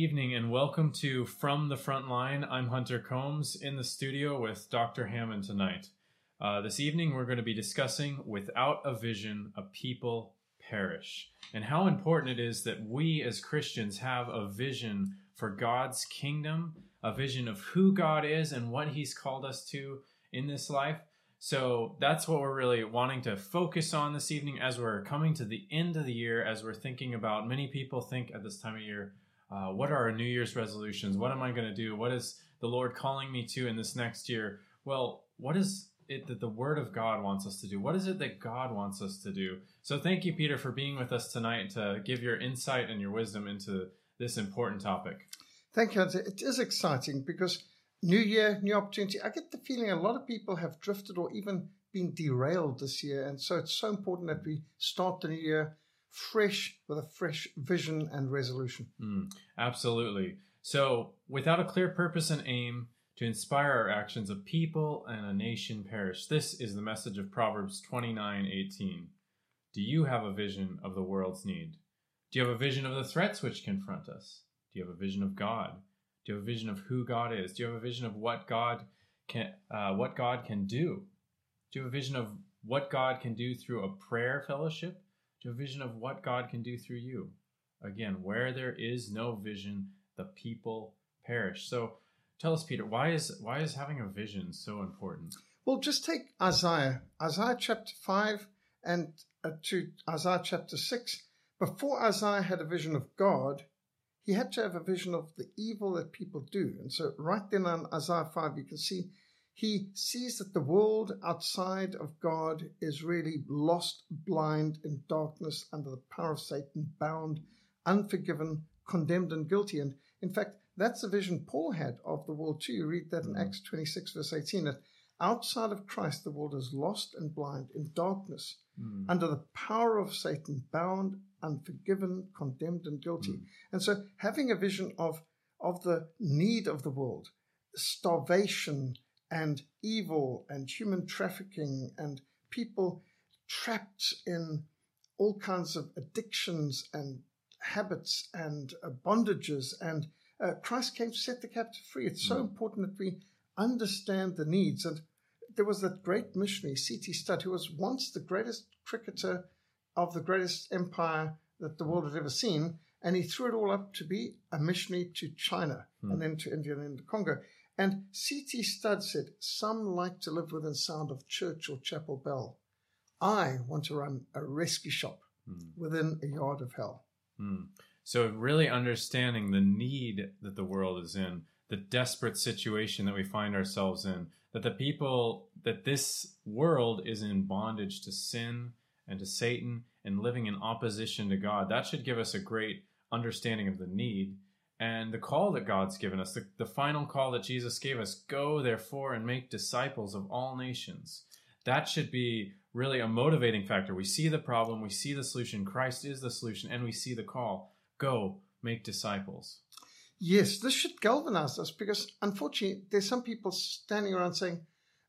evening and welcome to From the Front Line. I'm Hunter Combs in the studio with Dr. Hammond tonight. This evening we're going to be discussing Without a Vision, a People Perish, and how important it is that we as Christians have a vision for God's kingdom, a vision of who God is and what He's called us to in this life. So that's what we're really wanting to focus on this evening as we're coming to the end of the year, as we're thinking about, many people think at this time of year, what are our New Year's resolutions? What am I going to do? What is the Lord calling me to in this next year? Well, what is it that the Word of God wants us to do? What is it that God wants us to do? So thank you, Peter, for being with us tonight to give your insight and your wisdom into this important topic. Thank you, Hunter. It is exciting because new year, new opportunity. I get the feeling a lot of people have drifted or even been derailed this year. And so it's so important that we start the new year fresh with a fresh vision and resolution. Absolutely. So without a clear purpose and aim to inspire our actions, a people and a nation perish. This is the message of Proverbs 29:18. Do you have a vision of the world's need? Do you have a vision of the threats which confront us? Do you have a vision of God? Do you have a vision of who God is? Do you have a vision of what God can do? Do you have a vision of what God can do through a prayer fellowship? Do you have a vision of what God can do through you? Again, where there is no vision, the people perish. So tell us, Peter, why is having a vision so important? Well, just take Isaiah chapter 5 and to Isaiah chapter 6. Before Isaiah had a vision of God, he had to have a vision of the evil that people do. And so right then on Isaiah 5, you can see he sees that the world outside of God is really lost, blind, in darkness, under the power of Satan, bound, unforgiven, condemned, and guilty. And in fact, that's the vision Paul had of the world too. You read that in Acts 26, verse 18, that outside of Christ, the world is lost and blind, in darkness, under the power of Satan, bound, unforgiven, condemned, and guilty. And so having a vision of the need of the world, starvation and evil and human trafficking and people trapped in all kinds of addictions and habits and bondages. And Christ came to set the captive free. It's so important that we understand the needs. And there was that great missionary, C.T. Studd, who was once the greatest cricketer of the greatest empire that the world had ever seen. And he threw it all up to be a missionary to China and then to India and then to Congo. And C.T. Studd said, some like to live within sound of church or chapel bell. I want to run a rescue shop within a yard of hell. So really understanding the need that the world is in, the desperate situation that we find ourselves in, that this world is in bondage to sin and to Satan and living in opposition to God. That should give us a great understanding of the need and the call that God's given us, the final call that Jesus gave us, go therefore and make disciples of all nations. That should be really a motivating factor. We see the problem, we see the solution, Christ is the solution, and we see the call, go make disciples. Yes, this should galvanize us because unfortunately there's some people standing around saying,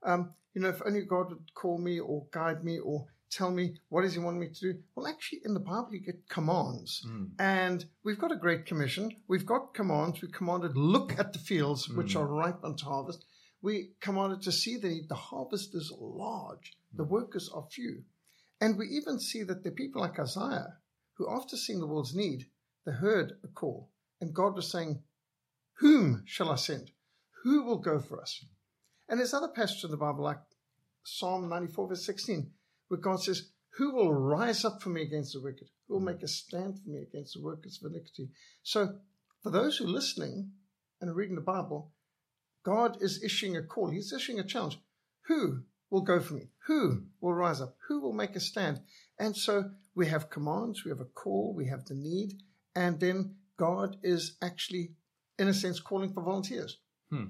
if only God would call me or guide me or tell me what does he want me to do. Well, actually, in the Bible, you get commands. And we've got a great commission. We've got commands. We commanded, look at the fields, which are ripe unto harvest. We commanded to see the harvest is large. The workers are few. And we even see that the people like Isaiah, who after seeing the world's need, they heard a call. And God was saying, whom shall I send? Who will go for us? And there's other passages in the Bible like Psalm 94, verse 16, where God says, who will rise up for me against the wicked? Who will make a stand for me against the workers of iniquity? So for those who are listening and reading the Bible, God is issuing a call. He's issuing a challenge. Who will go for me? Who will rise up? Who will make a stand? And so we have commands, we have a call, we have the need, and then God is actually, in a sense, calling for volunteers.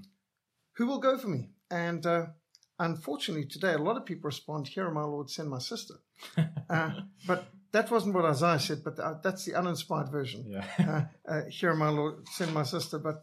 Who will go for me? And unfortunately, today, a lot of people respond, here, my Lord, send my sister. But that wasn't what Isaiah said, but that's the uninspired version. Here, my Lord, send my sister. But,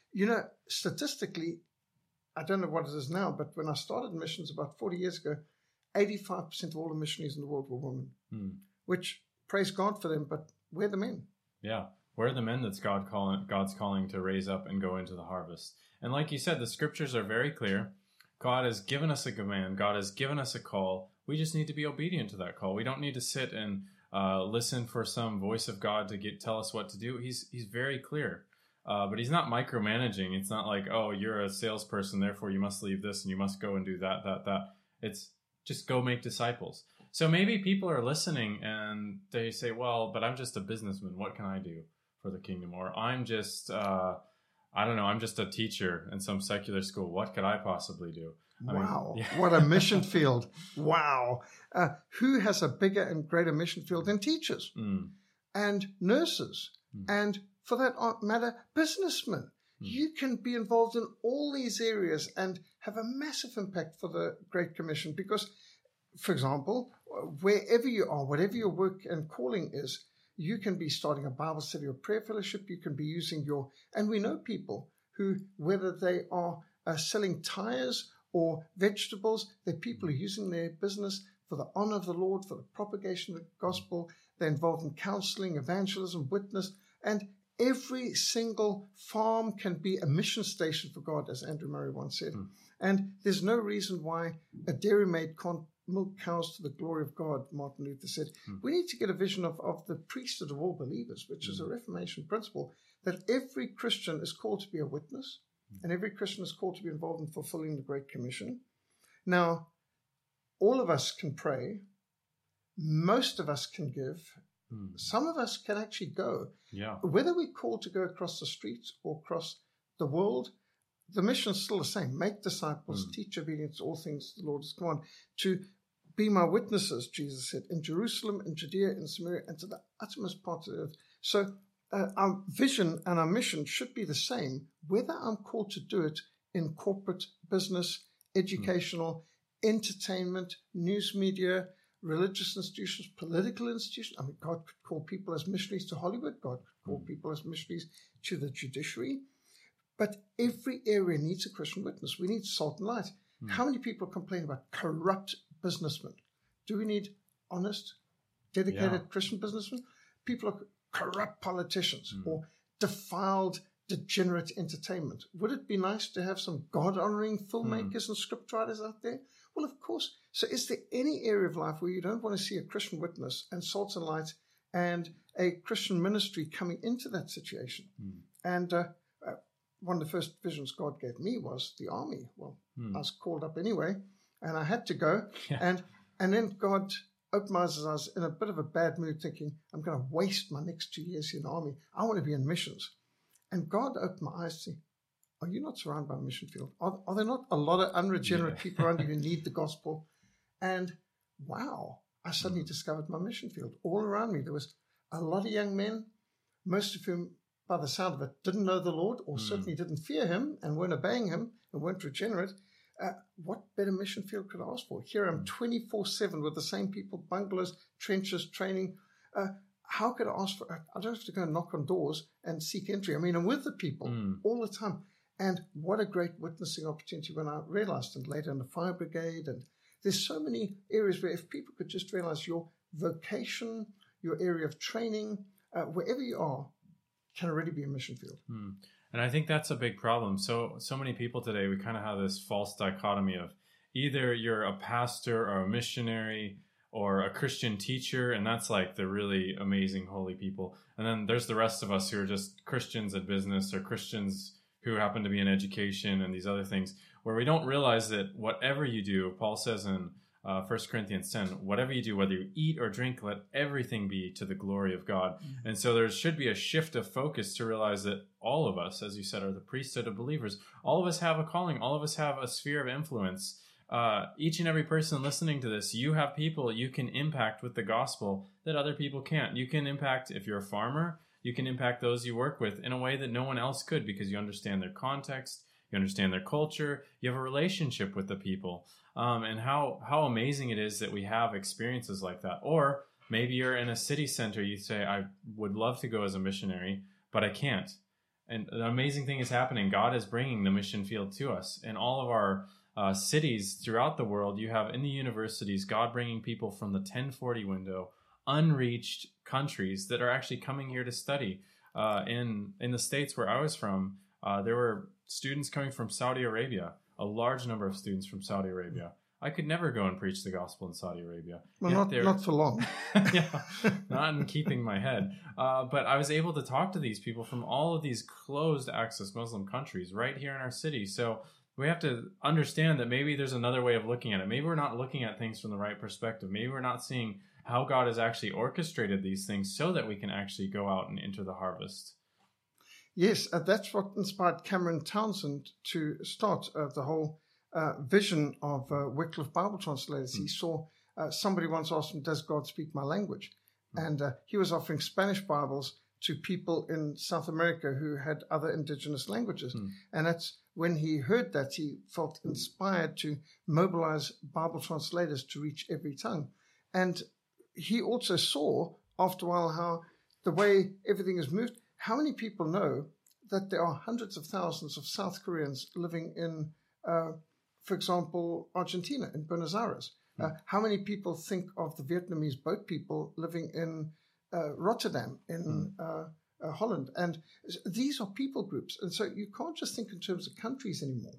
statistically, I don't know what it is now, but when I started missions about 40 years ago, 85% of all the missionaries in the world were women, which, praise God for them, but we're the men. Yeah. Where are the men that's God's calling to raise up and go into the harvest? And like you said, the scriptures are very clear. God has given us a command. God has given us a call. We just need to be obedient to that call. We don't need to sit and listen for some voice of God to tell us what to do. He's very clear. But he's not micromanaging. It's not like, oh, you're a salesperson, therefore you must leave this and you must go and do that. It's just go make disciples. So maybe people are listening and they say, well, but I'm just a businessman. What can I do for the kingdom? Or I'm just, I don't know, I'm just a teacher in some secular school. What could I possibly do? Wow. What a mission field. Wow. Who has a bigger and greater mission field than teachers and nurses and, for that matter, businessmen? You can be involved in all these areas and have a massive impact for the Great Commission because, for example, wherever you are, whatever your work and calling is, you can be starting a Bible study or prayer fellowship. You can be using and we know people who, whether they are selling tires or vegetables, they're people who are using their business for the honor of the Lord, for the propagation of the gospel. They're involved in counseling, evangelism, witness, and every single farm can be a mission station for God, as Andrew Murray once said. And there's no reason why a dairymaid can't milk cows to the glory of God, Martin Luther said. We need to get a vision of the priesthood of all believers, which is a Reformation principle, that every Christian is called to be a witness, and every Christian is called to be involved in fulfilling the Great Commission. Now, all of us can pray. Most of us can give. Some of us can actually go. Whether we're called to go across the streets or across the world, the mission is still the same. Make disciples, teach obedience to all things the Lord has commanded. To be my witnesses, Jesus said, in Jerusalem, in Judea, in Samaria, and to the uttermost part of the earth. So our vision and our mission should be the same, whether I'm called to do it in corporate business, educational, entertainment, news media, religious institutions, political institutions. I mean, God could call people as missionaries to Hollywood. God could call people as missionaries to the judiciary. But every area needs a Christian witness. We need salt and light. How many people complain about corrupt businessmen? Do we need honest, dedicated Christian businessmen? People are corrupt politicians or defiled, degenerate entertainment. Would it be nice to have some God-honoring filmmakers and scriptwriters out there? Well, of course. So is there any area of life where you don't want to see a Christian witness and salt and light and a Christian ministry coming into that situation? And one of the first visions God gave me was the army. Well, I was called up anyway, and I had to go. And then God opened my eyes as I was in a bit of a bad mood, thinking, I'm going to waste my next 2 years in the army. I want to be in missions. And God opened my eyes to, are you not surrounded by a mission field? Are there not a lot of unregenerate people around you who need the gospel? And wow, I suddenly discovered my mission field. All around me, there was a lot of young men, most of whom, by the sound of it, didn't know the Lord or certainly didn't fear him and weren't obeying him and weren't regenerate. What better mission field could I ask for? Here I'm 24/7 with the same people, bungalows, trenches, training. How could I ask for? I don't have to go and knock on doors and seek entry. I mean, I'm with the people all the time. And what a great witnessing opportunity when I realized, and later in the fire brigade. And there's so many areas where if people could just realize your vocation, your area of training, wherever you are, can already be a mission field. And I think that's a big problem. So many people today, we kind of have this false dichotomy of either you're a pastor or a missionary or a Christian teacher, and that's like the really amazing holy people. And then there's the rest of us who are just Christians at business or Christians who happen to be in education and these other things, where we don't realize that whatever you do, Paul says in 1 Corinthians 10, whatever you do, whether you eat or drink, let everything be to the glory of God. And so there should be a shift of focus to realize that all of us, as you said, are the priesthood of believers. All of us have a calling. All of us have a sphere of influence. Each and every person listening to this, you have people you can impact with the gospel that other people can't. You can impact, if you're a farmer, you can impact those you work with in a way that no one else could, because you understand their context, you understand their culture, you have a relationship with the people. And how amazing it is that we have experiences like that. Or maybe you're in a city center, you say, I would love to go as a missionary, but I can't. And the amazing thing is happening. God is bringing the mission field to us. In all of our cities throughout the world, you have in the universities, God bringing people from the 1040 window, unreached countries that are actually coming here to study. in the States where I was from, there were students coming from Saudi Arabia, a large number of students from Saudi Arabia. I could never go and preach the gospel in Saudi Arabia. Well, not for long. Yeah, not in keeping my head. But I was able to talk to these people from all of these closed access Muslim countries right here in our city. So we have to understand that maybe there's another way of looking at it. Maybe we're not looking at things from the right perspective. Maybe we're not seeing how God has actually orchestrated these things so that we can actually go out and enter the harvest. Yes, that's what inspired Cameron Townsend to start the whole vision of Wycliffe Bible Translators. He saw somebody once asked him, "Does God speak my language?" And he was offering Spanish Bibles to people in South America who had other indigenous languages. And that's when he heard that, he felt inspired to mobilize Bible translators to reach every tongue. And he also saw, after a while, how the way everything is moved. How many people know that there are hundreds of thousands of South Koreans living in, for example, Argentina, in Buenos Aires? How many people think of the Vietnamese boat people living in Rotterdam, in Holland? And these are people groups. And so you can't just think in terms of countries anymore.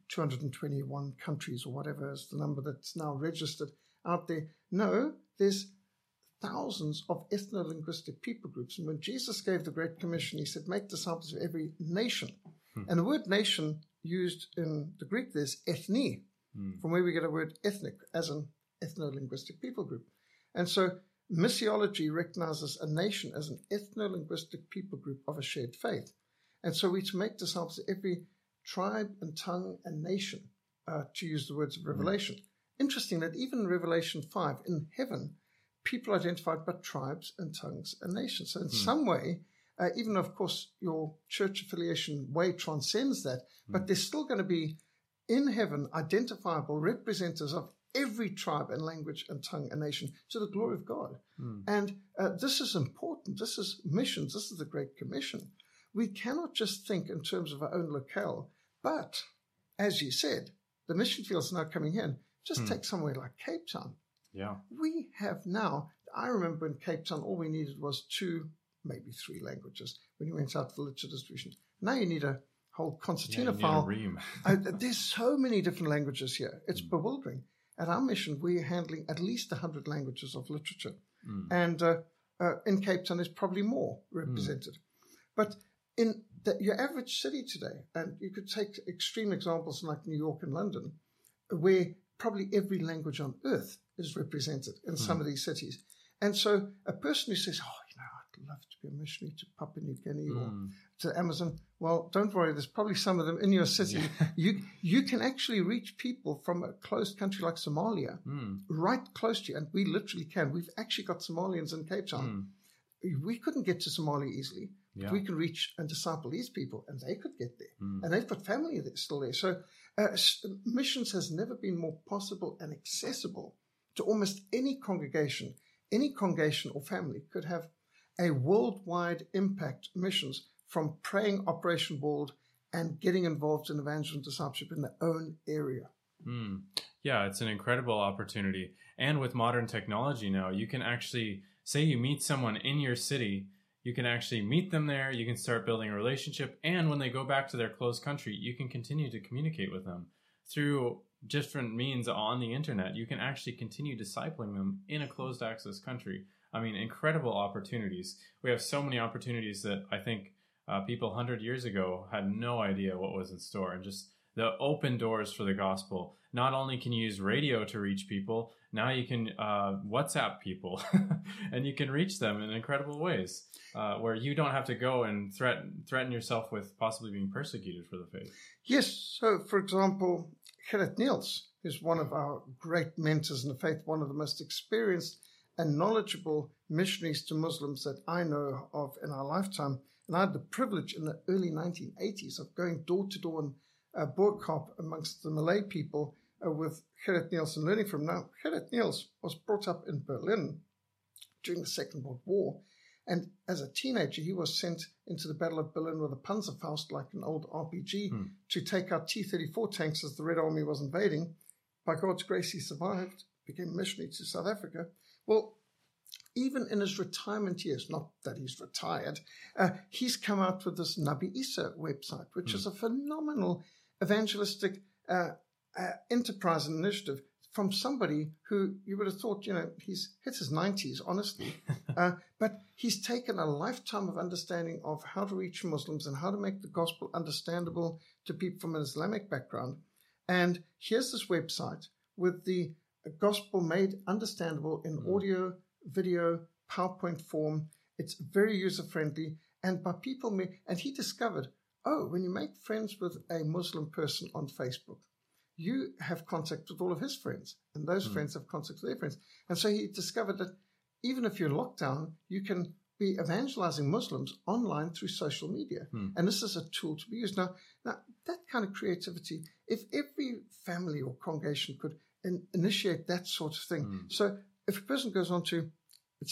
221 countries or whatever is the number that's now registered out there. No, there's thousands of ethno-linguistic people groups. And when Jesus gave the Great Commission, he said, make disciples of every nation. And the word nation used in the Greek, there's ethne, from where we get a word ethnic, as an ethno-linguistic people group. And so missiology recognizes a nation as an ethno-linguistic people group of a shared faith. And so we're to make disciples of every tribe and tongue and nation, to use the words of Revelation. Interesting that even in Revelation 5, in heaven, people identified by tribes and tongues and nations. So in some way, even though, of course, your church affiliation way transcends that, but there's still going to be, in heaven, identifiable representatives of every tribe and language and tongue and nation to the glory of God. And this is important. This is missions. This is the Great Commission. We cannot just think in terms of our own locale, but, as you said, the mission field is now coming in. Just take somewhere like Cape Town. Yeah. We have now, I remember in Cape Town, all we needed was 2, maybe 3 languages when you went out for literature distribution. Now you need a whole concertina file. There's so many different languages here. It's bewildering. At our mission, we're handling at least 100 languages of literature. And in Cape Town, there's probably more represented. But in your average city today, and you could take extreme examples like New York and London, where probably every language on earth is represented in some of these cities. And so a person who says, I'd love to be a missionary to Papua New Guinea or to Amazon, well, don't worry, there's probably some of them in your city. You can actually reach people from a closed country like Somalia, right close to you, and we literally can. We've actually got Somalians in Cape Town. We couldn't get to Somalia easily. But we can reach and disciple these people, and they could get there. And they've got family that's still there. So missions has never been more possible and accessible to almost any congregation or family could have a worldwide impact missions from praying Operation World and getting involved in evangelism and discipleship in their own area. Yeah, it's an incredible opportunity. And with modern technology now, you can actually, say you meet someone in your city, you can actually meet them there, you can start building a relationship, and when they go back to their closed country, you can continue to communicate with them through different means on the internet. You can actually continue discipling them in a closed access country. I mean, incredible opportunities. We have so many opportunities that I think people 100 years ago had no idea what was in store, and just the open doors for the gospel. Not only can you use radio to reach people, now you can WhatsApp people and you can reach them in incredible ways where you don't have to go and threaten yourself with possibly being persecuted for the faith. Yes. So, for example, Gerrit Niels is one of our great mentors in the faith, one of the most experienced and knowledgeable missionaries to Muslims that I know of in our lifetime. And I had the privilege in the early 1980s of going door to door in Boerkaap amongst the Malay people with Gerrit Niels and learning from him. Now, Gerrit Niels was brought up in Berlin during the Second World War. And as a teenager, he was sent into the Battle of Berlin with a Panzerfaust, like an old RPG, to take out T-34 tanks as the Red Army was invading. By God's grace, he survived, became a missionary to South Africa. Well, even in his retirement years, not that he's retired, he's come out with this Nabi Isa website, which is a phenomenal evangelistic enterprise and initiative from somebody who you would have thought, he's hit his 90s, honestly. But he's taken a lifetime of understanding of how to reach Muslims and how to make the gospel understandable to people from an Islamic background. And here's this website with the gospel made understandable in audio, video, PowerPoint form. It's very user-friendly. And by people, and he discovered, when you make friends with a Muslim person on Facebook, you have contact with all of his friends, and those friends have contact with their friends. And so he discovered that even if you're in lockdown, you can be evangelizing Muslims online through social media. And this is a tool to be used. Now, that kind of creativity, if every family or congregation could initiate that sort of thing. So if a person goes on to, it's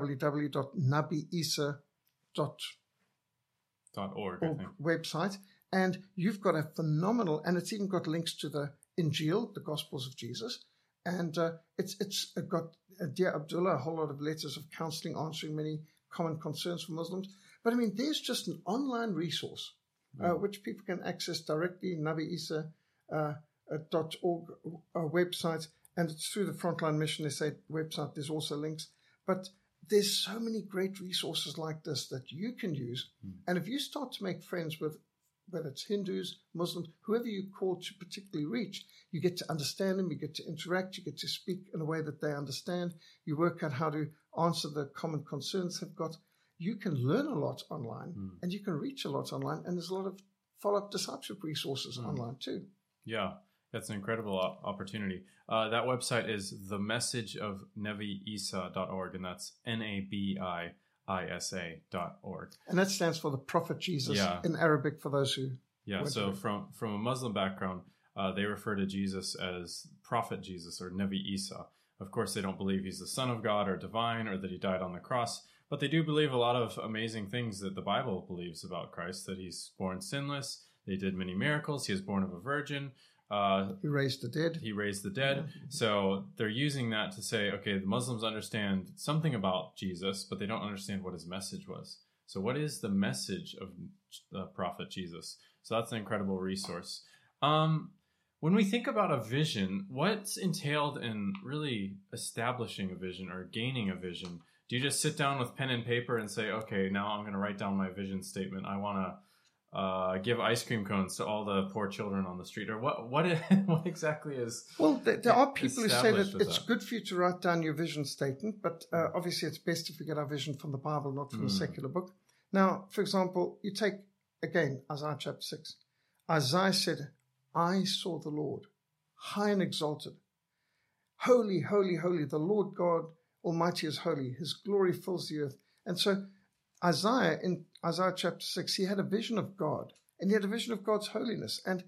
www.nabiisa.org website, and you've got a phenomenal, and it's even got links to the Injil, the Gospels of Jesus, and it's got Dear Abdullah, a whole lot of letters of counseling answering many common concerns for Muslims. But I mean, there's just an online resource which people can access directly, nabiisa.org website, and it's through the Frontline Mission SA website. There's also links, but there's so many great resources like this that you can use. And if you start to make friends with, whether it's Hindus, Muslims, whoever you call to particularly reach, you get to understand them, you get to interact, you get to speak in a way that they understand, you work out how to answer the common concerns they've got. You can learn a lot online, and you can reach a lot online, and there's a lot of follow-up discipleship resources online too. Yeah, that's an incredible opportunity. That website is themessageofnabiisa.org, and that's NABIISA.org. And that stands for the Prophet Jesus in Arabic for those who... Yeah, so from a Muslim background, they refer to Jesus as Prophet Jesus or Nabi Isa. Of course, they don't believe he's the Son of God or divine or that he died on the cross, but they do believe a lot of amazing things that the Bible believes about Christ, that he's born sinless, they did many miracles, he was born of a virgin. He raised the dead. Yeah. So they're using that to say, okay, the Muslims understand something about Jesus, but they don't understand what his message was. So what is the message of the Prophet Jesus? So that's an incredible resource. When we think about a vision, what's entailed in really establishing a vision or gaining a vision? Do you just sit down with pen and paper and say, okay, now I'm going to write down my vision statement. I want to give ice cream cones to all the poor children on the street, or what exactly is? Well, there are people who say that it's good for you to write down your vision statement, but obviously it's best if we get our vision from the Bible, not from a secular book. Now, for example, you take again Isaiah chapter 6. Isaiah said, "I saw the Lord, high and exalted, holy, holy, holy. The Lord God Almighty is holy. His glory fills the earth." And so Isaiah, in Isaiah chapter 6, he had a vision of God, and he had a vision of God's holiness. And,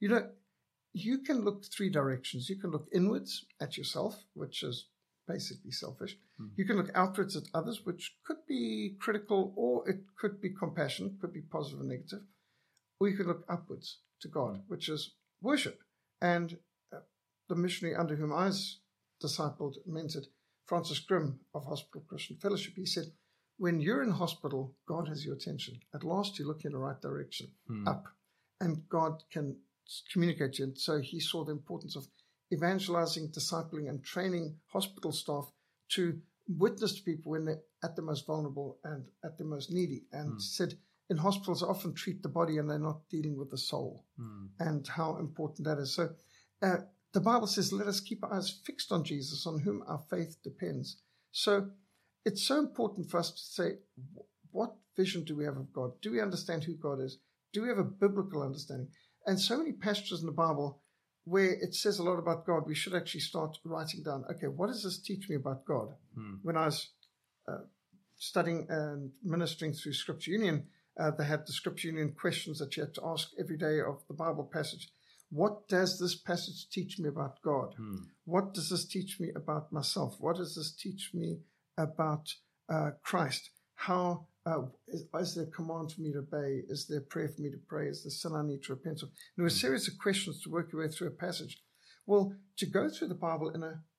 you can look three directions. You can look inwards at yourself, which is basically selfish. You can look outwards at others, which could be critical, or it could be compassion, could be positive or negative. Or you can look upwards to God, which is worship. And the missionary under whom I was discipled, mentored, Francis Grimm of Hospital Christian Fellowship, he said, when you're in hospital, God has your attention. At last, you look in the right direction, up, and God can communicate to you. And so he saw the importance of evangelizing, discipling, and training hospital staff to witness to people when they're at the most vulnerable and at the most needy. And said, in hospitals, I often treat the body and they're not dealing with the soul, and how important that is. So the Bible says, let us keep our eyes fixed on Jesus, on whom our faith depends. So it's so important for us to say, what vision do we have of God? Do we understand who God is? Do we have a biblical understanding? And so many passages in the Bible where it says a lot about God, we should actually start writing down, okay, what does this teach me about God? When I was studying and ministering through Scripture Union, they had the Scripture Union questions that you had to ask every day of the Bible passage. What does this passage teach me about God? What does this teach me about myself? What does this teach me about Christ? How is there a command for me to obey? Is there a prayer for me to pray? Is there sin I need to repent of? There were a series of questions to work your way through a passage. Well, to go through the Bible in a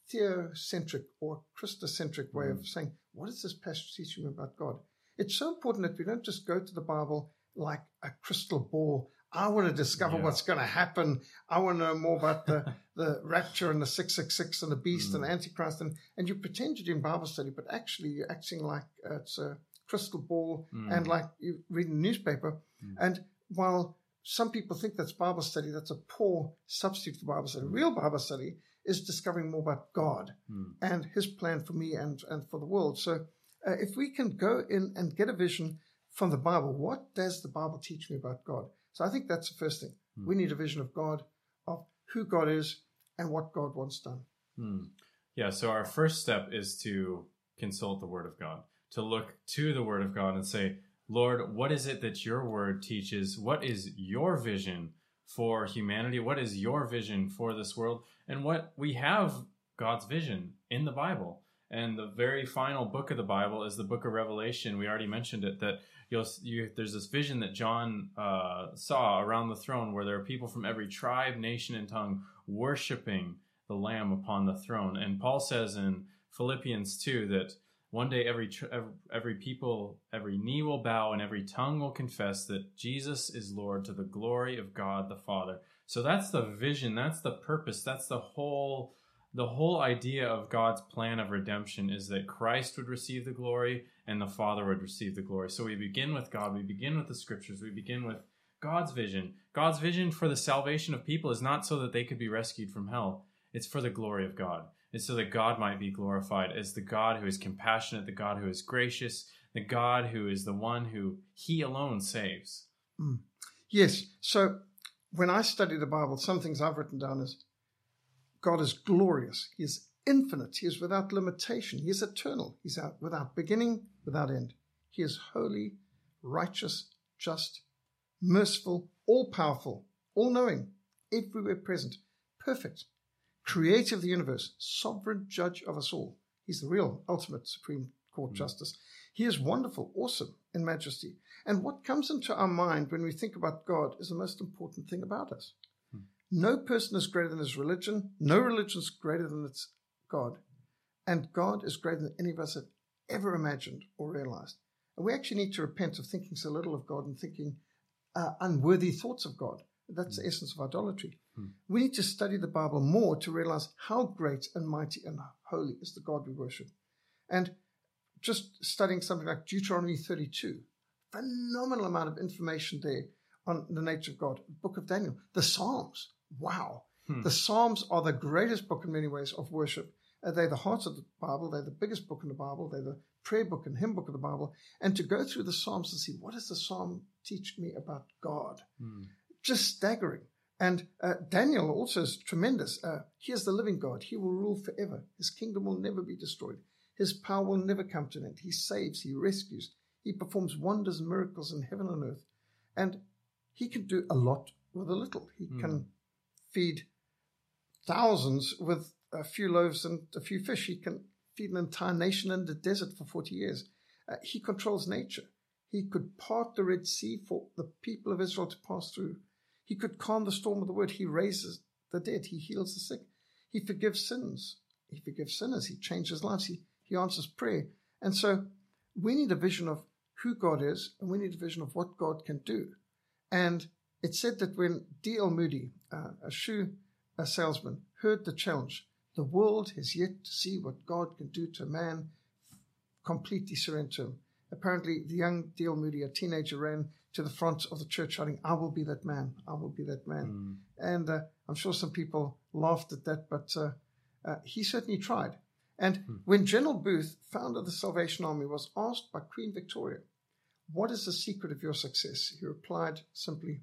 theocentric or Christocentric way of saying, what is this passage teaching me about God? It's so important that we don't just go to the Bible like a crystal ball. I want to discover what's going to happen. I want to know more about the rapture and the 666 and the beast and the Antichrist. And you pretend you're doing Bible study, but actually you're acting like it's a crystal ball and like you read a newspaper. And while some people think that's Bible study, that's a poor substitute for Bible study. Real Bible study is discovering more about God and his plan for me and for the world. So if we can go in and get a vision from the Bible, what does the Bible teach me about God? So I think that's the first thing. We need a vision of God, of who God is and what God wants done. Yeah, so our first step is to consult the Word of God, to look to the Word of God and say, Lord, what is it that your Word teaches? What is your vision for humanity? What is your vision for this world? And what we have God's vision in the Bible. And the very final book of the Bible is the book of Revelation. We already mentioned it, that there's this vision that John saw around the throne where there are people from every tribe, nation, and tongue worshiping the Lamb upon the throne. And Paul says in Philippians 2 that one day every people, every knee will bow and every tongue will confess that Jesus is Lord to the glory of God the Father. So that's the vision, that's the purpose, that's the whole idea of God's plan of redemption, is that Christ would receive the glory and the Father would receive the glory. So we begin with God, we begin with the Scriptures, we begin with God's vision. God's vision for the salvation of people is not so that they could be rescued from hell. It's for the glory of God. It's so that God might be glorified as the God who is compassionate, the God who is gracious, the God who is the one who he alone saves. Yes. So when I study the Bible, some things I've written down is God is glorious. He is infinite. He is without limitation. He is eternal. He's without beginning, without end. He is holy, righteous, just, merciful, all-powerful, all-knowing, everywhere present, perfect, creator of the universe, sovereign judge of us all. He's the real ultimate Supreme Court justice. He is wonderful, awesome in majesty. And what comes into our mind when we think about God is the most important thing about us. No person is greater than his religion. No religion is greater than its God. And God is greater than any of us have ever imagined or realized. And we actually need to repent of thinking so little of God and thinking unworthy thoughts of God. That's the essence of idolatry. We need to study the Bible more to realize how great and mighty and holy is the God we worship. And just studying something like Deuteronomy 32, phenomenal amount of information there on the nature of God. Book of Daniel, the Psalms. Wow. The Psalms are the greatest book in many ways of worship. They're the heart of the Bible. They're the biggest book in the Bible. They're the prayer book and hymn book of the Bible. And to go through the Psalms and see, what does the Psalm teach me about God? Just staggering. And Daniel also is tremendous. He is the living God. He will rule forever. His kingdom will never be destroyed. His power will never come to an end. He saves. He rescues. He performs wonders and miracles in heaven and earth. And he can do a lot with a little. He can feed thousands with a few loaves and a few fish. He can feed an entire nation in the desert for 40 years. He controls nature. He could part the Red Sea for the people of Israel to pass through. He could calm the storm of the word. He raises the dead. He heals the sick. He forgives sins. He forgives sinners. He changes lives. He answers prayer. And so we need a vision of who God is, and we need a vision of what God can do. And it's said that when D.L. Moody, a shoe salesman, heard the challenge, the world has yet to see what God can do to a man completely surrendered to him. Apparently, the young D.L. Moody, a teenager, ran to the front of the church shouting, I will be that man. I will be that man. And I'm sure some people laughed at that, but he certainly tried. And when General Booth, founder of the Salvation Army, was asked by Queen Victoria, what is the secret of your success? He replied simply,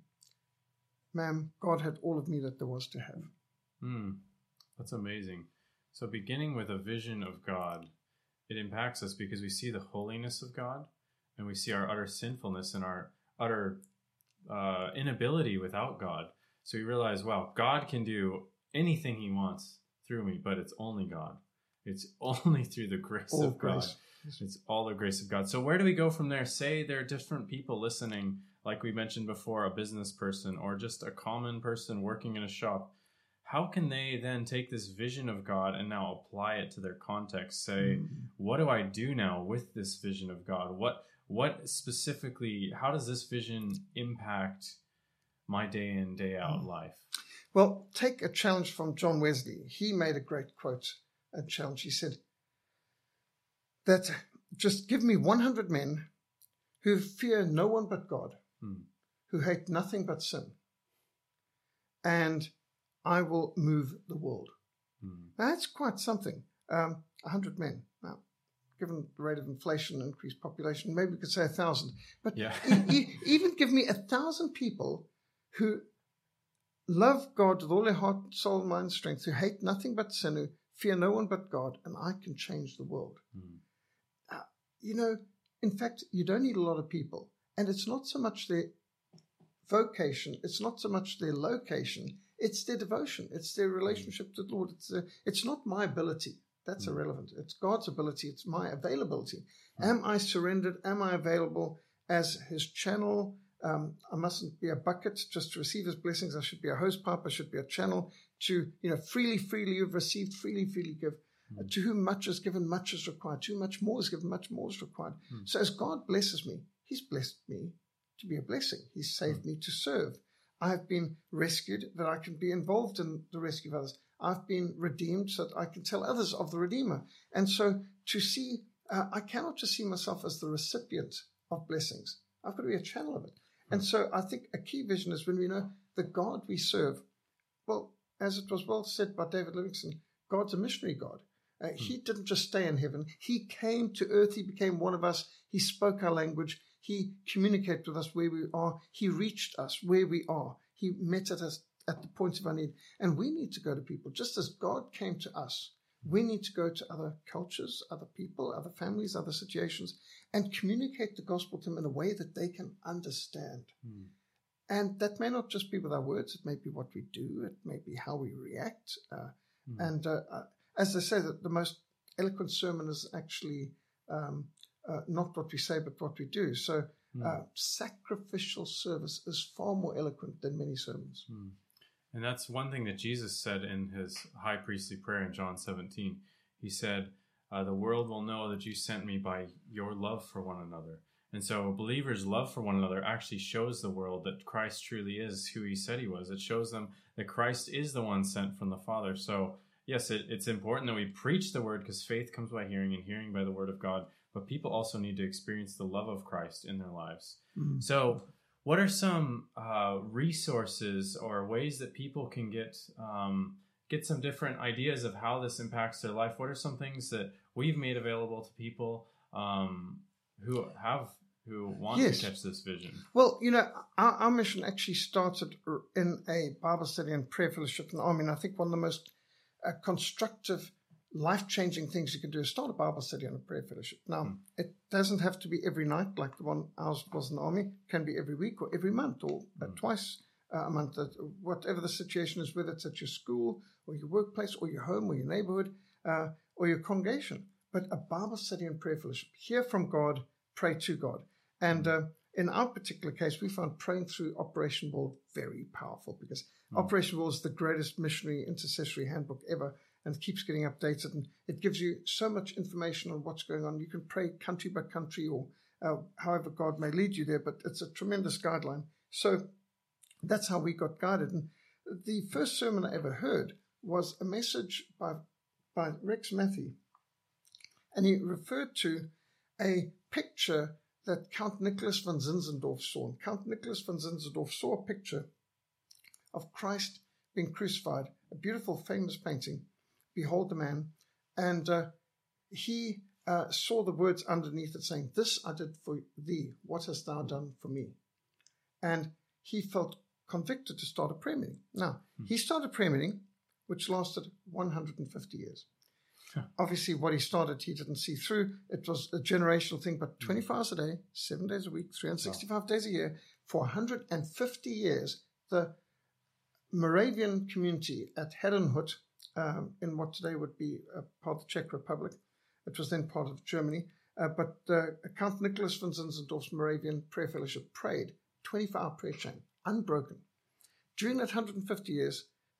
ma'am, God had all of me that there was to have. That's amazing. So beginning with a vision of God, it impacts us because we see the holiness of God and we see our utter sinfulness and our utter inability without God. So we realize, wow, God can do anything he wants through me, but it's only God. It's only through the grace of God. It's all the grace of God. So where do we go from there? Say there are different people listening, like we mentioned before, a business person or just a common person working in a shop. how can they then take this vision of God and now apply it to their context? Say, what do I do now with this vision of God? What specifically, how does this vision impact my day in, day out life? Well, take a challenge from John Wesley. He made a great quote and challenge. He said that just give me 100 men who fear no one but God, who hate nothing but sin, and I will move the world. Now, that's quite something. 100 men. Now, given the rate of inflation and increased population, maybe we could say 1,000. But even give me 1,000 people who love God with all their heart, soul, mind, strength, who hate nothing but sin, who fear no one but God, and I can change the world. In fact, you don't need a lot of people. And it's not so much their vocation, it's not so much their location, it's their devotion, it's their relationship to the Lord. It's not my ability. That's irrelevant. It's God's ability. It's my availability. Am I surrendered? Am I available as his channel? I mustn't be a bucket just to receive his blessings. I should be a hose pipe. I should be a channel to, freely you've received, freely give. To whom much is given, much is required. To whom much more is given, much more is required. So as God blesses me, he's blessed me to be a blessing. He's saved me to serve. I have been rescued that I can be involved in the rescue of others. I've been redeemed so that I can tell others of the Redeemer. And so to see, I cannot just see myself as the recipient of blessings. I've got to be a channel of it. And so I think a key vision is when we know the God we serve. Well, as it was well said by David Livingstone, God's a missionary God. He didn't just stay in heaven. He came to earth. He became one of us. He spoke our language. He communicated with us where we are. He reached us where we are. He met us at the point of our need. And we need to go to people. Just as God came to us, we need to go to other cultures, other people, other families, other situations, and communicate the gospel to them in a way that they can understand. And that may not just be with our words. It may be what we do. It may be how we react. As they say, that the most eloquent sermon is actually not what we say, but what we do. So sacrificial service is far more eloquent than many sermons. And that's one thing that Jesus said in his high priestly prayer in John 17. He said, the world will know that you sent me by your love for one another. And so a believer's love for one another actually shows the world that Christ truly is who he said he was. It shows them that Christ is the one sent from the Father. So yes, it's important that we preach the word because faith comes by hearing and hearing by the word of God. But people also need to experience the love of Christ in their lives. So what are some resources or ways that people can get some different ideas of how this impacts their life? What are some things that we've made available to people who want to catch this vision? Well, our mission actually started in a Bible study and prayer fellowship in the Army. And I think one of the most constructive, life-changing things you can do is start a Bible study and a prayer fellowship. Now, it doesn't have to be every night like the one ours was in the Army. It can be every week or every month or twice a month, whatever the situation is, whether it's at your school or your workplace or your home or your neighborhood or your congregation. But a Bible study and prayer fellowship. Hear from God, pray to God. And in our particular case, we found praying through Operation World very powerful because Operation World is the greatest missionary intercessory handbook ever and keeps getting updated. And it gives you so much information on what's going on. You can pray country by country or however God may lead you there, but it's a tremendous guideline. So that's how we got guided. And the first sermon I ever heard was a message by Rex Matthew. And he referred to a picture that Count Nicholas von Zinzendorf saw. And Count Nicholas von Zinzendorf saw a picture of Christ being crucified, a beautiful, famous painting, Behold the Man. And he saw the words underneath it saying, "This I did for thee. What hast thou done for me?" And he felt convicted to start a prayer meeting. Now, he started a prayer meeting, which lasted 150 years. Obviously, what he started, he didn't see through. It was a generational thing, but 24 hours a day, 7 days a week, 365 days a year, for 150 years, the Moravian community at Herrenhut, in what today would be part of the Czech Republic, it was then part of Germany, but Count Nicholas von Zinzendorf's Moravian Prayer Fellowship prayed, 24-hour prayer chain, unbroken. During that 150 years,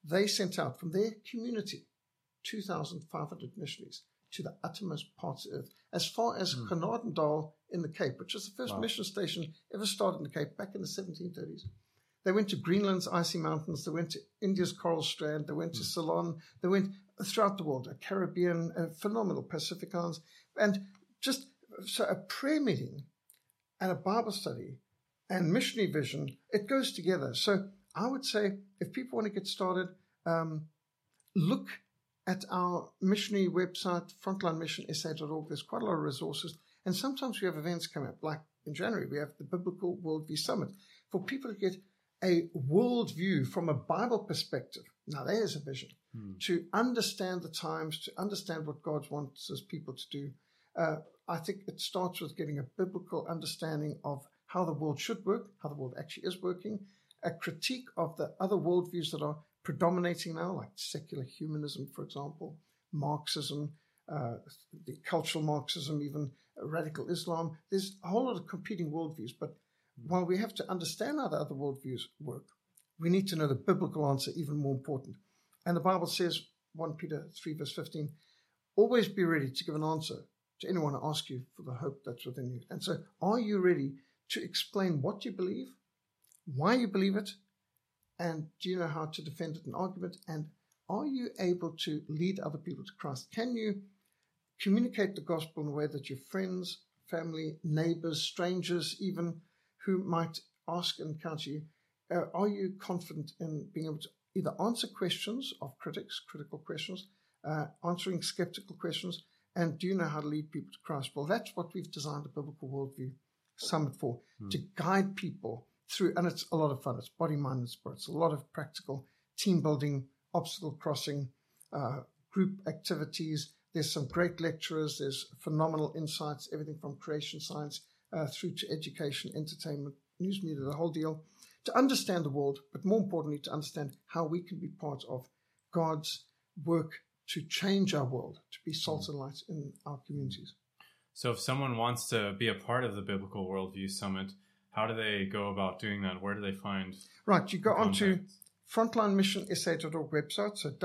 they sent out from their community 2,500 missionaries to the uttermost parts of the earth, as far as Carnarvondale in the Cape, which was the first mission station ever started in the Cape back in the 1730s. They went to Greenland's icy mountains. They went to India's coral strand. They went to Ceylon. They went throughout the world, Caribbean, phenomenal Pacific Islands. And just so a prayer meeting and a Bible study and missionary vision, it goes together. So I would say if people want to get started, look at our missionary website, frontlinemissionsa.org. There's quite a lot of resources. And sometimes we have events coming up, like in January, we have the Biblical Worldview Summit for people to get a worldview from a Bible perspective. Now, there's a vision to understand the times, to understand what God wants his people to do. I think it starts with getting a biblical understanding of how the world should work, how the world actually is working, a critique of the other worldviews that are predominating now, like secular humanism, for example, Marxism, the cultural Marxism, even radical Islam. There's a whole lot of competing worldviews, but while we have to understand how the other worldviews work, we need to know the biblical answer, even more important. And the Bible says, 1 Peter 3, verse 15, always be ready to give an answer to anyone who asks you for the hope that's within you. And so are you ready to explain what you believe, why you believe it, and do you know how to defend it in argument? And are you able to lead other people to Christ? Can you communicate the gospel in a way that your friends, family, neighbors, strangers, even who might ask and encounter you, are you confident in being able to either answer questions of critics, critical questions, answering skeptical questions, and do you know how to lead people to Christ? Well, that's what we've designed a Biblical Worldview Summit for, to guide people through, and it's a lot of fun. It's body, mind, and spirit. It's a lot of practical team building, obstacle crossing, group activities. There's some great lecturers. There's phenomenal insights, everything from creation science through to education, entertainment, news media, the whole deal, to understand the world, but more importantly, to understand how we can be part of God's work to change our world, to be salt and light in our communities. So if someone wants to be a part of the Biblical Worldview Summit, how do they go about doing that? Where do they find? Right, you go onto frontlinemissionsa.org website, so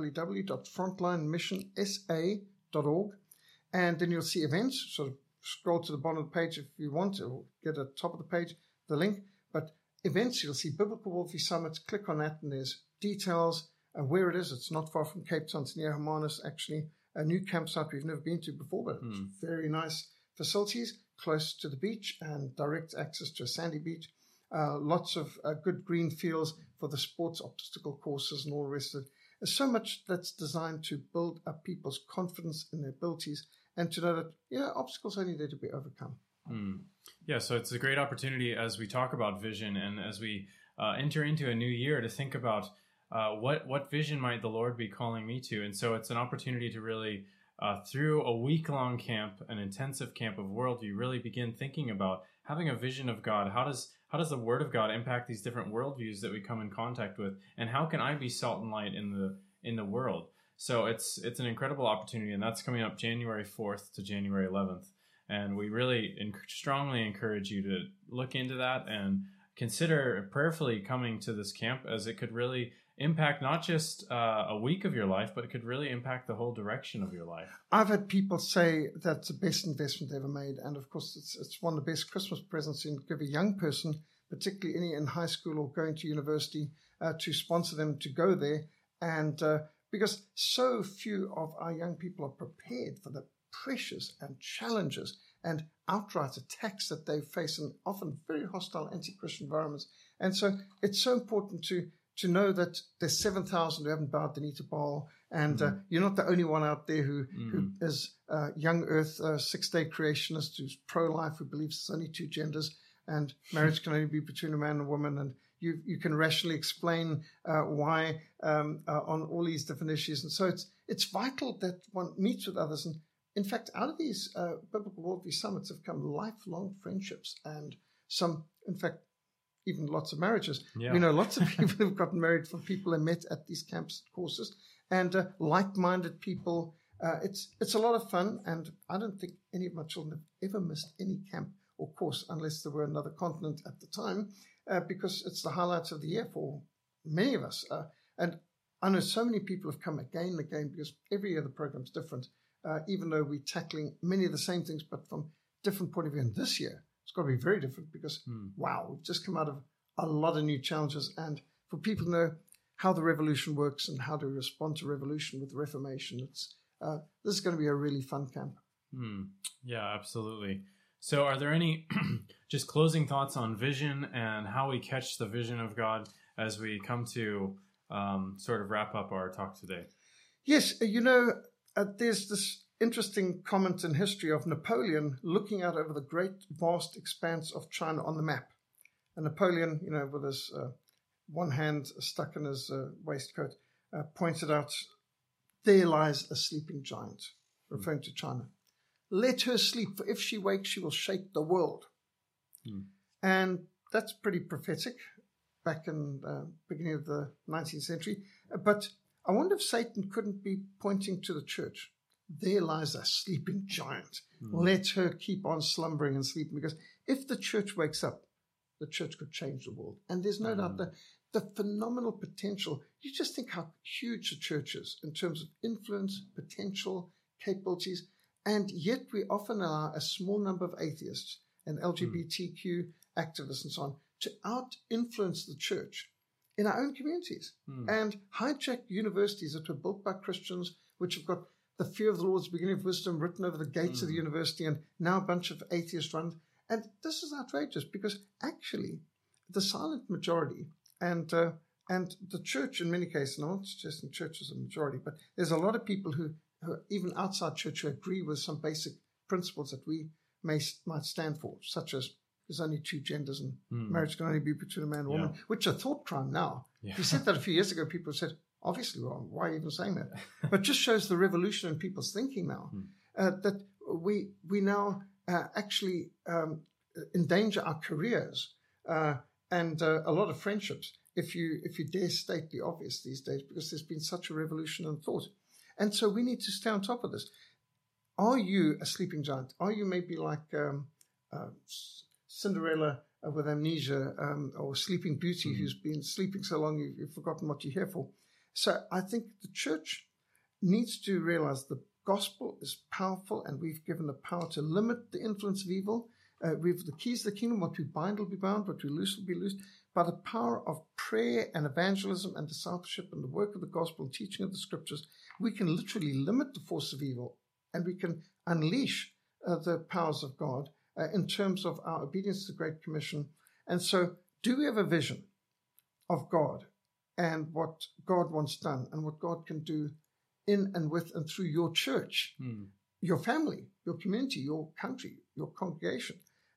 www.frontlinemissionsa.org, and then you'll see events. Sort of scroll to the bottom of the page if you want to, or get at the top of the page, the link. But events, you'll see Biblical Worldview Summit. Click on that, and there's details where it is. It's not far from Cape Town. It's near Hermanus, actually. A new campsite we've never been to before, but it's very nice facilities, close to the beach and direct access to a sandy beach. Lots of good green fields for the sports obstacle courses and all the rest of it. There's so much that's designed to build up people's confidence in their abilities and to know that, obstacles only there to be overcome. Yeah, so it's a great opportunity as we talk about vision and as we enter into a new year to think about what vision might the Lord be calling me to? And so it's an opportunity to really, through a week-long camp, an intensive camp of worldview, really begin thinking about having a vision of God. How does the Word of God impact these different worldviews that we come in contact with? And how can I be salt and light in the world? So it's an incredible opportunity, and that's coming up January 4th to January 11th. And we really strongly encourage you to look into that and consider prayerfully coming to this camp, as it could really impact not just a week of your life, but it could really impact the whole direction of your life. I've had people say that's the best investment they ever made. And of course, it's one of the best Christmas presents you can give a young person, particularly any in high school or going to university, to sponsor them to go there. And because so few of our young people are prepared for the pressures and challenges and outright attacks that they face in often very hostile anti-Christian environments. And so it's so important to know that there's 7,000 who haven't bowed the knee to Baal, and you're not the only one out there who is young earth, 6-day creationist, who's pro-life, who believes there's only two genders, and marriage can only be between a man and a woman, and you can rationally explain why on all these different issues. And so it's vital that one meets with others. And in fact, out of these Biblical Worldview Summits have come lifelong friendships, and some, in fact, even lots of marriages. Yeah. We know lots of people who've gotten married from people they met at these camps courses, and like-minded people. It's a lot of fun, and I don't think any of my children have ever missed any camp or course, unless they were another continent at the time, because it's the highlights of the year for many of us. And I know so many people have come again and again because every year the program's different, even though we're tackling many of the same things, but from different point of view. And this year, it's got to be very different because, wow, we've just come out of a lot of new challenges. And for people to know how the revolution works and how to respond to revolution with the Reformation, this is going to be a really fun camp. Yeah, absolutely. So are there any just closing thoughts on vision and how we catch the vision of God as we come to sort of wrap up our talk today? Yes, there's this interesting comment in history of Napoleon looking out over the great vast expanse of China on the map. And Napoleon, with his one hand stuck in his waistcoat, pointed out, there lies a sleeping giant, referring to China. Let her sleep, for if she wakes, she will shake the world. And that's pretty prophetic back in the beginning of the 19th century. But I wonder if Satan couldn't be pointing to the church. There lies a sleeping giant. Let her keep on slumbering and sleeping, because if the church wakes up, the church could change the world. And there's no doubt that the phenomenal potential, you just think how huge the church is in terms of influence, potential, capabilities. And yet we often allow a small number of atheists and LGBTQ activists and so on to out-influence the church in our own communities and hijack universities that were built by Christians, which have got the fear of the Lord is the beginning of wisdom written over the gates of the university, and now a bunch of atheists run. And this is outrageous because actually the silent majority and the church in many cases, I'm not suggesting church is a majority, but there's a lot of people who are even outside church who agree with some basic principles that we might stand for, such as there's only two genders and marriage can only be between a man and a woman, which is a thought crime now. Yeah. If you said that a few years ago, people said, obviously wrong. Why are you even saying that? But just shows the revolution in people's thinking now, that we now actually endanger our careers and a lot of friendships if you dare state the obvious these days, because there's been such a revolution in thought. And so we need to stay on top of this. Are you a sleeping giant? Are you maybe like Cinderella with amnesia, or Sleeping Beauty who's been sleeping so long you've forgotten what you're here for? So I think the church needs to realize the gospel is powerful, and we've given the power to limit the influence of evil. We've the keys to the kingdom. What we bind will be bound, what we loose will be loosed. By the power of prayer and evangelism and discipleship and the work of the gospel and teaching of the scriptures, we can literally limit the force of evil, and we can unleash the powers of God in terms of our obedience to the Great Commission. And so, do we have a vision of God and what God wants done and what God can do in and with and through your church, your family, your community, your country, your congregation,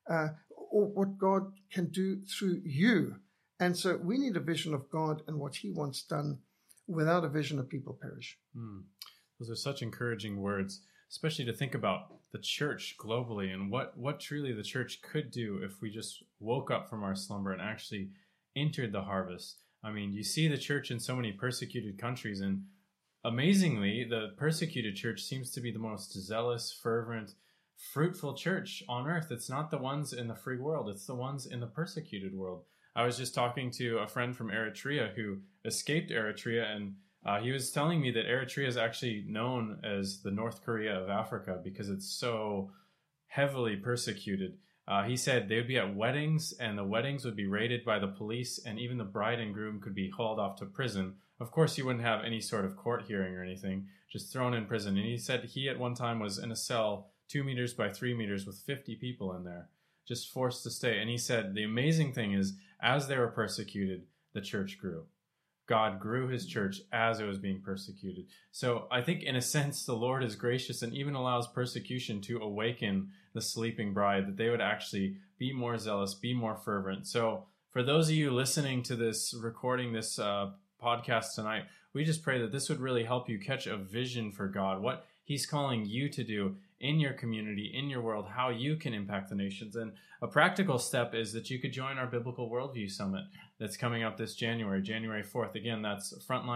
or what God can do through you? And so we need a vision of God and what he wants done. Without a vision, a people perish. Those are such encouraging words, especially to think about the church globally and what truly the church could do if we just woke up from our slumber and actually entered the harvest. I mean, you see the church in so many persecuted countries, and amazingly, the persecuted church seems to be the most zealous, fervent, fruitful church on earth. It's not the ones in the free world. It's the ones in the persecuted world. I was just talking to a friend from Eritrea who escaped Eritrea, and he was telling me that Eritrea is actually known as the North Korea of Africa because it's so heavily persecuted. He said they would be at weddings, and the weddings would be raided by the police, and even the bride and groom could be hauled off to prison. Of course, you wouldn't have any sort of court hearing or anything, just thrown in prison. And he said he at one time was in a cell 2 meters by 3 meters with 50 people in there, just forced to stay. And he said the amazing thing is, as they were persecuted, the church grew. God grew his church as it was being persecuted. So I think in a sense, the Lord is gracious and even allows persecution to awaken the sleeping bride, that they would actually be more zealous, be more fervent. So for those of you listening to this, recording this podcast tonight, we just pray that this would really help you catch a vision for God, what he's calling you to do in your community, in your world, how you can impact the nations. And a practical step is that you could join our Biblical Worldview Summit that's coming up this January 4th. Again, that's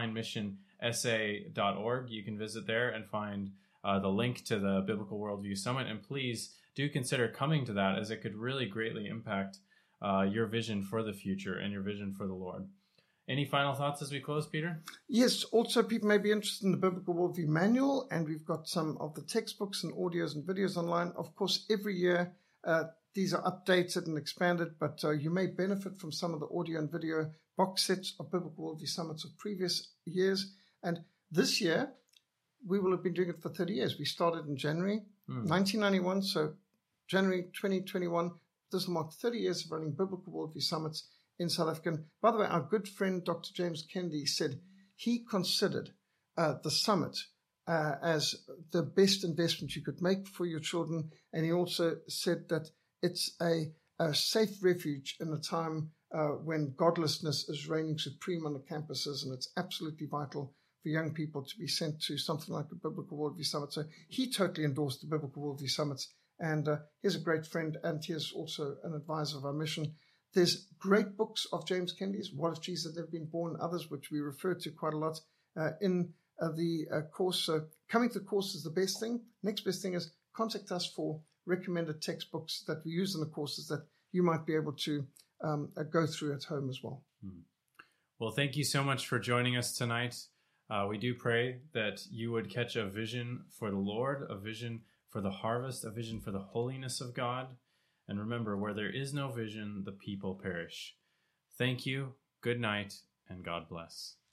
frontlinemissionsa.org. You can visit there and find the link to the Biblical Worldview Summit. And please do consider coming to that, as it could really greatly impact your vision for the future and your vision for the Lord. Any final thoughts as we close, Peter? Yes, also people may be interested in the Biblical Worldview Manual, and we've got some of the textbooks and audios and videos online. Of course, every year these are updated and expanded, but you may benefit from some of the audio and video box sets of Biblical Worldview Summits of previous years. And this year, we will have been doing it for 30 years. We started in January 1991, so January 2021. This will mark 30 years of running Biblical Worldview Summits in South Africa. And by the way, our good friend Dr. James Kennedy said he considered the summit as the best investment you could make for your children. And he also said that it's a safe refuge in a time when godlessness is reigning supreme on the campuses, and it's absolutely vital for young people to be sent to something like a Biblical Worldview Summit. So he totally endorsed the Biblical Worldview Summits, and he's a great friend, and he is also an advisor of our mission. There's great books of James Kennedy's, What If Jesus Had Never Been Born, others which we refer to quite a lot in the course. So coming to the course is the best thing. Next best thing is contact us for recommended textbooks that we use in the courses that you might be able to go through at home as well. Well, thank you so much for joining us tonight. We do pray that you would catch a vision for the Lord, a vision for the harvest, a vision for the holiness of God. And remember, where there is no vision, the people perish. Thank you, good night, and God bless.